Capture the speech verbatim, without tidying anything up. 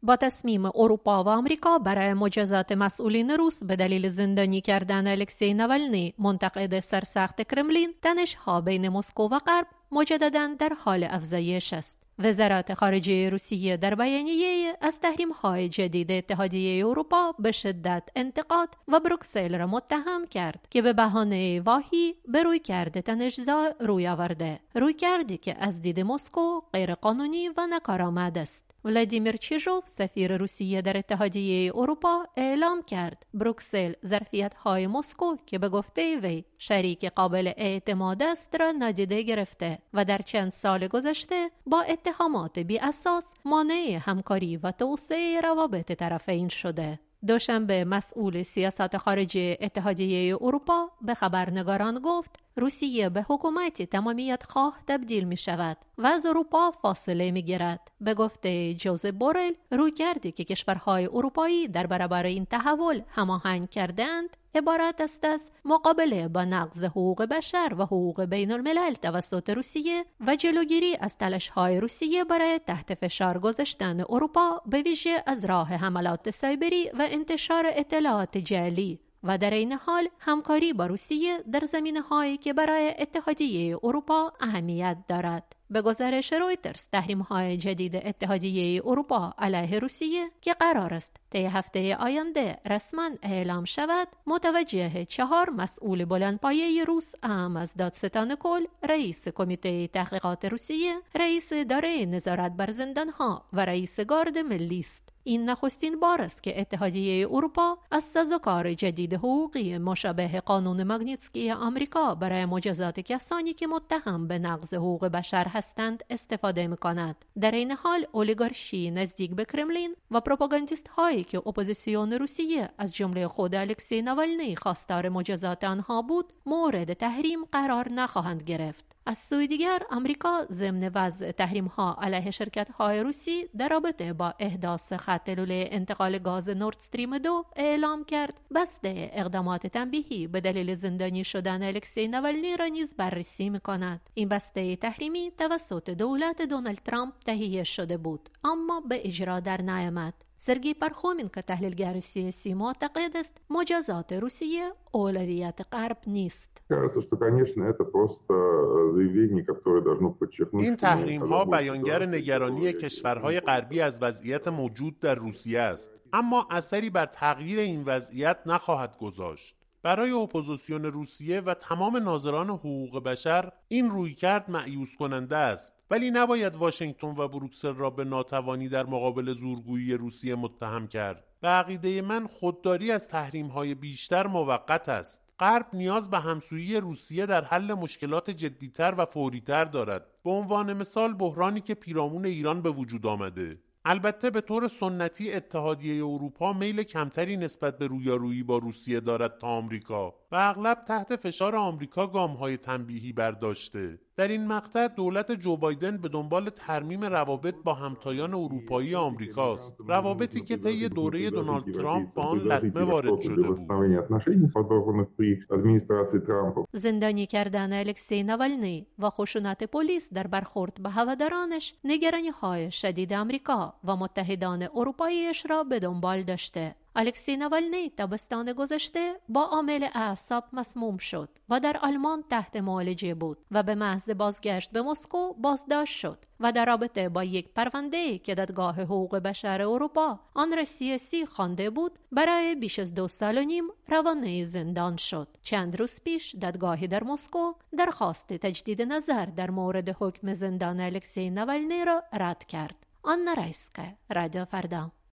با تصمیم اروپا و آمریکا برای مجازات مسئولین روس به دلیل زندانی کردن الکسی ناولنی منتقد سرسخت کرملین، تنش‌ها بین مسکو و غرب مجدداً در حال افزایش است. وزارت خارجه روسیه در بیانیه از تحریم‌های جدید اتحادیه اروپا به شدت انتقاد و بروکسل را متهم کرد که به بهانه واهی به رویکرد تنش‌زا روی آورده، رویکردی که از دید مسکو غیرقانونی و ناکارآمد است. ولادیمیر چیژوف سفیر روسیه در اتحادیه اروپا اعلام کرد بروکسل ظرفیت‌های مسکو که به گفته وی شریک قابل اعتماد است را نادیده گرفته و در چند سال گذشته با اتهامات بی اساس مانع همکاری و توسعه روابط طرفین شده. دوشنبه مسئول سیاست خارجی اتحادیه اروپا به خبرنگاران گفت روسیه به حکومتی تمامیت خواه تبدیل می شود و از اروپا فاصله می گیرد. به گفته جوزپ بورل، رویکردی که کشورهای اروپایی در برابر این تحول هماهنگ کردند عبارت است از مقابله با نقض حقوق بشر و حقوق بین الملل توسط روسیه و جلوگیری از تلاش‌های روسیه برای تحت فشار گذاشتن اروپا به ویژه از راه حملات سایبری و انتشار اطلاعات جعلی و در این حال همکاری با روسیه در زمینه‌هایی که برای اتحادیه اروپا اهمیت دارد. به گزارش رویترز، تحریم‌های جدید اتحادیه اروپا علیه روسیه که قرار است طی هفته آینده رسما اعلام شود، متوجه چهار مسئول بلندپایه روس اهم از دادستان کل، رئیس کمیته تحقیقات روسیه، رئیس اداره نظارت بر زندان‌ها و رئیس گارد ملی است. این نخستین بار است که اتحادیه اروپا از سازوکار جدید حقوقی مشابه قانون ماگنیتسکی آمریکا برای مجازات کسانی که متهم به نقض حقوق بشر هستند استفاده می‌کند. در این حال اولیگارشی نزدیک به کرملین و پروپاگاندیست هایی که اپوزیسیون روسیه از جمله خود الکسی ناولنی خواستار مجازات آنها بود، مورد تحریم قرار نخواهند گرفت. از سوی دیگر آمریکا ضمن وضع تحریم‌ها علیه شرکت‌های روسی در رابطه با احداث خط لوله انتقال گاز نورد استریم دو اعلام کرد بسته اقدامات تنبیهی به دلیل زندانی شدن الکسی ناولنی را نیز بررسی می‌کند. این بسته تحریمی توسط دولت دونالد ترامپ تهیه شده بود اما به اجرا در نیامد. سرگی پرخومین که تحلیلگر سیاسی معتقد است مجازات روسیه اولویت غرب نیست. این تحریم‌ها بیانگر نگرانی کشورهای غربی از وضعیت موجود در روسیه است، اما اثری بر تغییر این وضعیت نخواهد گذاشت. برای اپوزیسیون روسیه و تمام ناظران حقوق بشر این رویکرد مأیوس کننده است، ولی نباید واشنگتن و بروکسل را به ناتوانی در مقابل زورگویی روسیه متهم کرد. به عقیده من خودداری از تحریم‌های بیشتر موقت است. غرب نیاز به همسویی روسیه در حل مشکلات جدی‌تر و فوری‌تر دارد. به عنوان مثال بحرانی که پیرامون ایران به وجود آمده. البته به طور سنتی اتحادیه اروپا میل کمتری نسبت به رویارویی با روسیه دارد تا آمریکا و اغلب تحت فشار آمریکا گام‌های تنبیهی برداشته. در این مقطع دولت جو بایدن به دنبال ترمیم روابط با همتایان اروپایی آمریکاست، روابطی که طی دوره دونالد ترامپ با آن لطمه وارد شده بود. زندانی کردن الکسی ناولنی و خشونت پلیس در برخورد به هوادارانش نگرانی‌های شدید آمریکا و متحدان اروپاییش را به دنبال داشته. الکسی ناولنی تابستان گذشته با عامل اعصاب مسموم شد و در آلمان تحت معالجه بود و به محض بازگشت به مسکو بازداشت شد و در رابطه با یک پرونده که دادگاه حقوق بشر اروپا آن را سیاسی خوانده بود برای بیش از دو سال و نیم روانه زندان شد. چند روز پیش دادگاهی در مسکو درخواست تجدید نظر در مورد حکم زندان الکسی ناولنی را رد کرد. آن رایسکه، رادیو فردا.